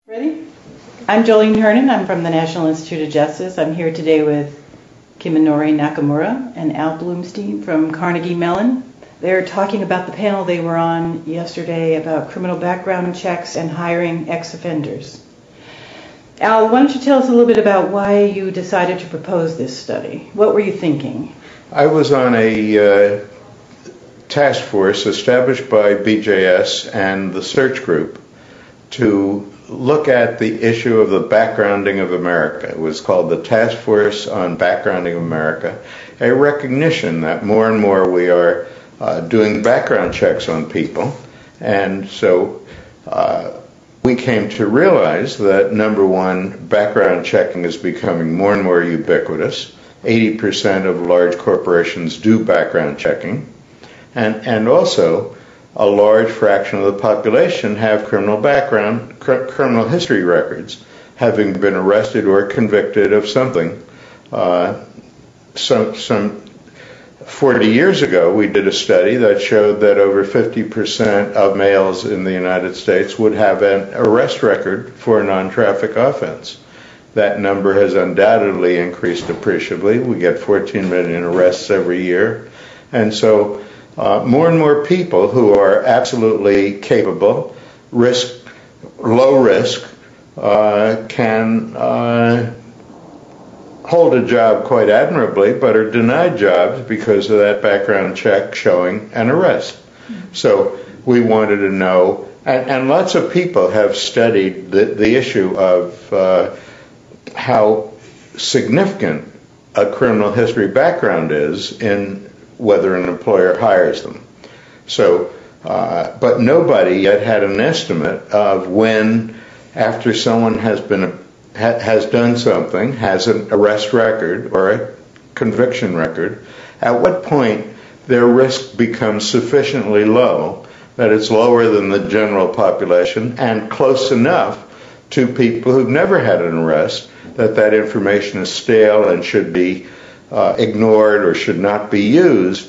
Ready? I'm Jolene Hernan. I'm from the National Institute of Justice. I'm here today with Kiminori Nakamura and Al Bloomstein from Carnegie Mellon. They're talking about the panel they were on yesterday about criminal background checks and hiring ex-offenders. Al, why don't you tell us a little bit about why you decided to propose this study? What were you thinking? I was on a task force established by BJS and the Search Group to look at the issue of the backgrounding of America. It was called the Task Force on Backgrounding of America, a recognition that more and more we are doing background checks on people. And so we came to realize that, number one, background checking is becoming more and more ubiquitous. 80% of large corporations do background checking. And also, a large fraction of the population have criminal history records, having been arrested or convicted of something. Some 40 years ago, we did a study that showed that over 50% of males in the United States would have an arrest record for a non-traffic offense. That number has undoubtedly increased appreciably. We get 14 million arrests every year. And so more and more people who are absolutely capable, low risk, can hold a job quite admirably, but are denied jobs because of that background check showing an arrest. So we wanted to know, and lots of people have studied the issue of how significant a criminal history background is in whether an employer hires them. So, but nobody yet had an estimate of when, after someone has done something, has an arrest record or a conviction record, at what point their risk becomes sufficiently low that it's lower than the general population and close enough to people who've never had an arrest that information is stale and should be ignored or should not be used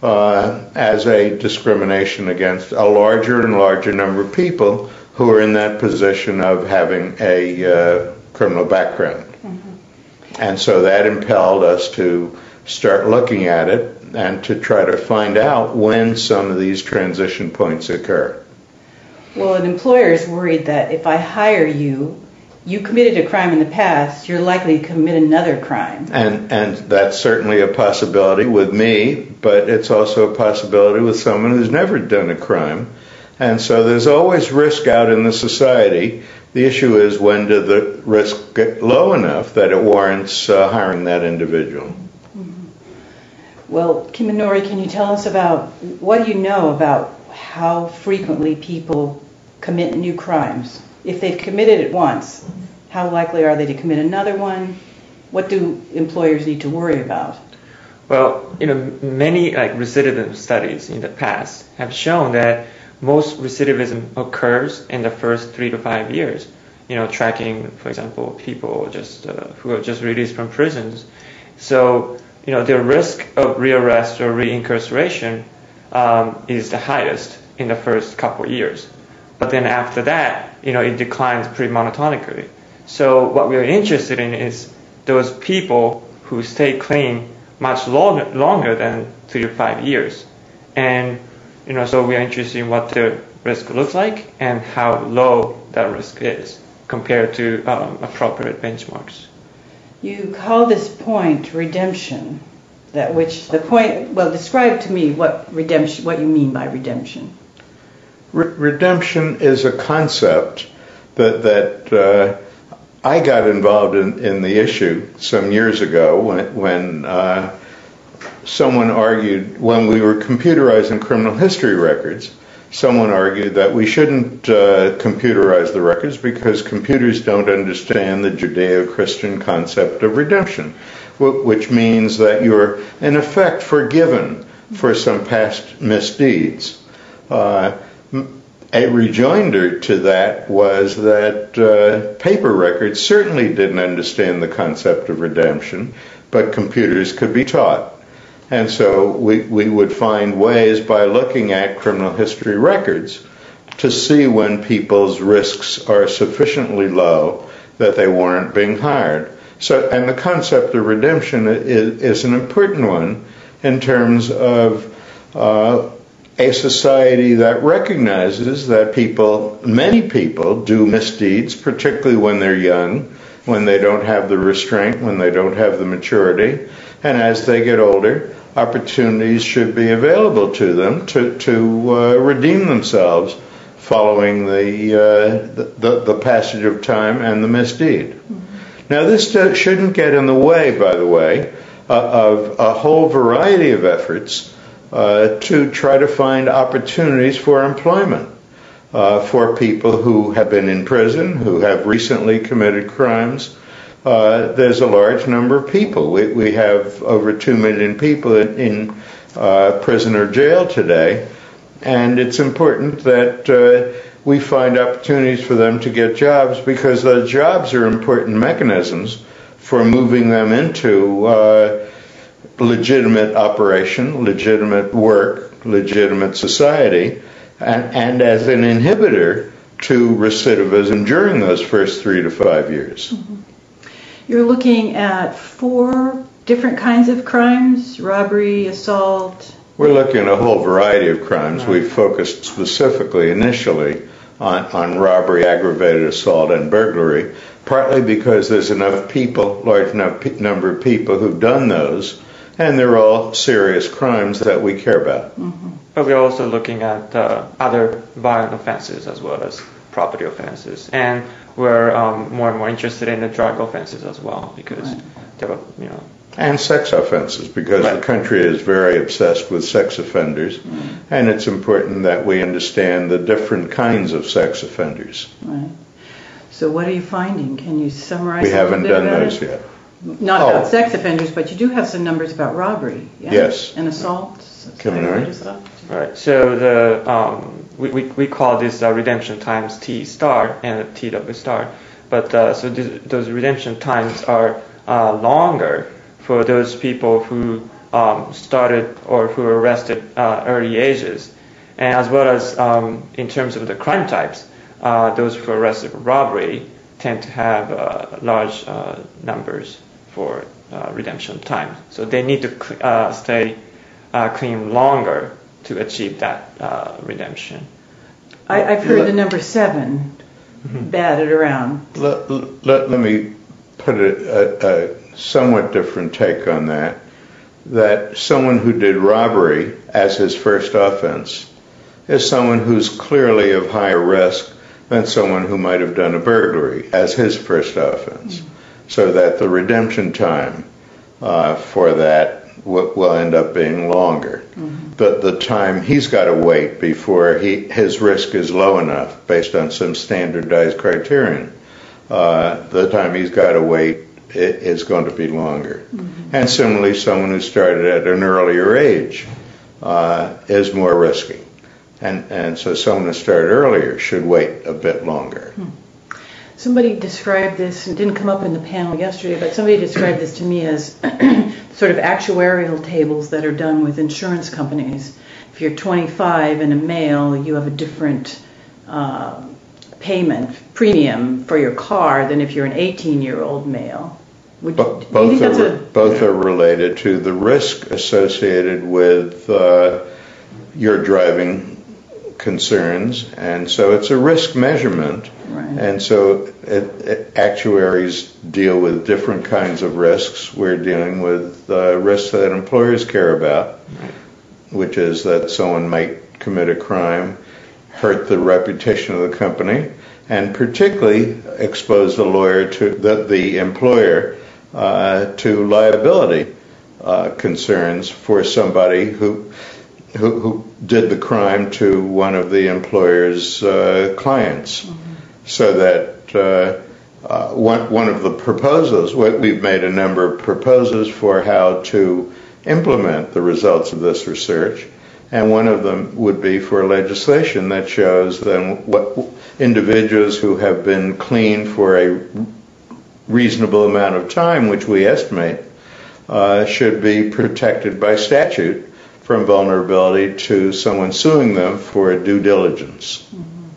as a discrimination against a larger and larger number of people who are in that position of having a criminal background. Mm-hmm. And so that impelled us to start looking at it and to try to find out when some of these transition points occur. Well, an employer is worried that if I hire you, you committed a crime in the past, you're likely to commit another crime. And that's certainly a possibility with me, but it's also a possibility with someone who's never done a crime. And so there's always risk out in the society. The issue is, when does the risk get low enough that it warrants hiring that individual? Mm-hmm. Well, Kiminori, can you tell us about, what do you know about how frequently people commit new crimes? If they've committed it once, how likely are they to commit another one? What do employers need to worry about? Well, many recidivism studies in the past have shown that most recidivism occurs in the first 3 to 5 years. Tracking, for example, people who are just released from prisons. So, the risk of rearrest or reincarceration is the highest in the first couple years. But then after that, it declines pretty monotonically. So what we're interested in is those people who stay clean much longer than 3 to 5 years. And, so we're interested in what the risk looks like and how low that risk is compared to appropriate benchmarks. You call this point redemption, describe to me what you mean by redemption. Redemption is a concept that I got involved in the issue some years ago when someone argued, when we were computerizing criminal history records, someone argued that we shouldn't computerize the records because computers don't understand the Judeo-Christian concept of redemption, which means that you're in effect forgiven for some past misdeeds. A rejoinder to that was that paper records certainly didn't understand the concept of redemption, but computers could be taught. And so we would find ways by looking at criminal history records to see when people's risks are sufficiently low that they warrant being hired. So, and the concept of redemption is an important one in terms of a society that recognizes that many people do misdeeds, particularly when they're young, when they don't have the restraint, when they don't have the maturity, and as they get older, opportunities should be available to them to redeem themselves following the passage of time and the misdeed. Mm-hmm. Now, this shouldn't get in the way, by the way, of a whole variety of efforts to try to find opportunities for employment for people who have been in prison, who have recently committed crimes. There's a large number of people. We have over 2 million people in prison or jail today, and it's important that we find opportunities for them to get jobs, because those jobs are important mechanisms for moving them into legitimate operation, legitimate work, legitimate society, and as an inhibitor to recidivism during those first 3 to 5 years. Mm-hmm. You're looking at 4 different kinds of crimes: robbery, assault. We're looking at a whole variety of crimes. We've focused specifically initially on robbery, aggravated assault, and burglary, partly because there's large enough number of people who've done those, and they're all serious crimes that we care about. Mm-hmm. But we're also looking at other violent offenses as well as property offenses, and we're more and more interested in the drug offenses as well, because they're, and sex offenses, because the country is very obsessed with sex offenders, and it's important that we understand the different kinds of sex offenders. Right. So what are you finding? Can you summarize? We haven't done those yet. Not about sex offenders, but you do have some numbers about robbery. Yeah? Yes. And assault. Right. So we call this redemption times T star and TW star, but those redemption times are longer for those people who started or who were arrested early ages, and as well as in terms of the crime types, those who are arrested for robbery tend to have large numbers for redemption time. So they need to stay clean longer to achieve that redemption. I've heard the number 7 batted around. Let me put a somewhat different take on that. That someone who did robbery as his first offense is someone who's clearly of higher risk than someone who might have done a burglary as his first offense. So that the redemption time for that will end up being longer. The time he's got to wait before his risk is low enough based on some standardized criterion, the time he's got to wait is going to be longer. And similarly, someone who started at an earlier age is more risky. And so someone who started earlier should wait a bit longer. Somebody described this, it didn't come up in the panel yesterday, but somebody described this to me as sort of actuarial tables that are done with insurance companies. If you're 25 and a male, you have a different premium for your car than if you're an 18-year-old male. Both are related to the risk associated with your driving concerns, and so it's a risk measurement. Right. And so actuaries deal with different kinds of risks. We're dealing with risks that employers care about, which is that someone might commit a crime, hurt the reputation of the company, and particularly expose the employer to liability concerns for somebody who did the crime to one of the employer's clients. So that one of the proposals, we've made a number of proposals for how to implement the results of this research, and one of them would be for legislation that shows then what individuals who have been clean for a reasonable amount of time, which we estimate, should be protected by statute from vulnerability to someone suing them for due diligence.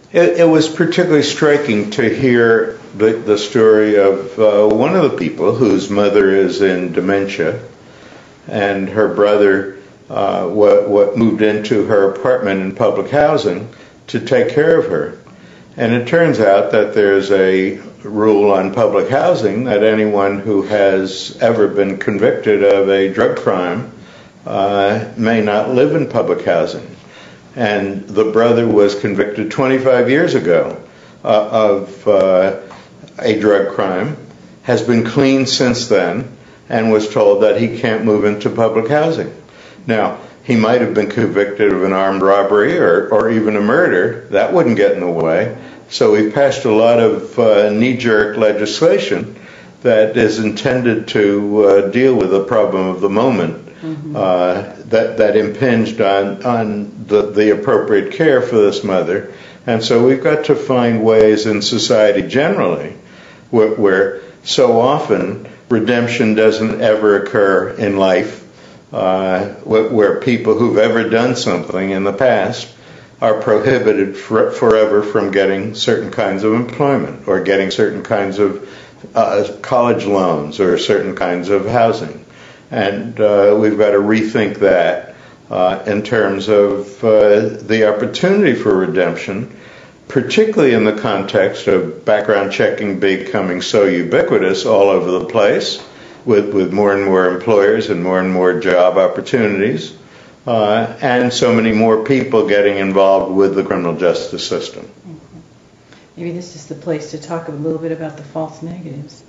It was particularly striking to hear the story of one of the people whose mother is in dementia, and her brother what moved into her apartment in public housing to take care of her. And it turns out that there's a rule on public housing that anyone who has ever been convicted of a drug crime may not live in public housing. And the brother was convicted 25 years ago of a drug crime, has been clean since then, and was told that he can't move into public housing. Now, he might have been convicted of an armed robbery or even a murder. That wouldn't get in the way. So we passed a lot of knee-jerk legislation that is intended to deal with the problem of the moment, that impinged on the appropriate care for this mother. And so we've got to find ways in society generally where so often redemption doesn't ever occur in life, where people who've ever done something in the past are prohibited forever from getting certain kinds of employment or getting certain kinds of college loans or certain kinds of housing. And we've got to rethink that in terms of the opportunity for redemption, particularly in the context of background checking becoming so ubiquitous all over the place, with more and more employers and more job opportunities, and so many more people getting involved with the criminal justice system. Maybe this is the place to talk a little bit about the false negatives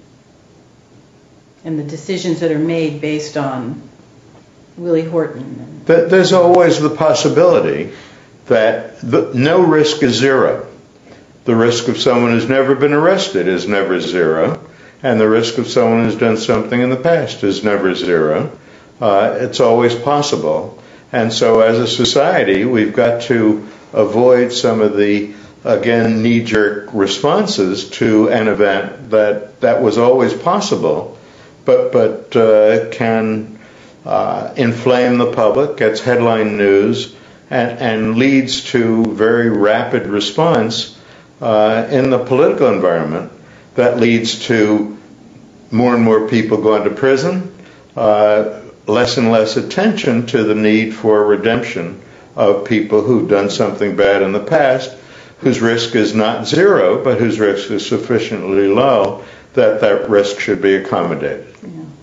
and the decisions that are made based on Willie Horton. There's always the possibility that no risk is zero. The risk of someone who's never been arrested is never zero, and the risk of someone who's done something in the past is never zero. It's always possible. And so as a society, we've got to avoid some of the, again, knee-jerk responses to an event that was always possible, but can inflame the public, gets headline news, and leads to very rapid response in the political environment that leads to more and more people going to prison, less and less attention to the need for redemption of people who've done something bad in the past, whose risk is not zero, but whose risk is sufficiently low that risk should be accommodated. Yeah.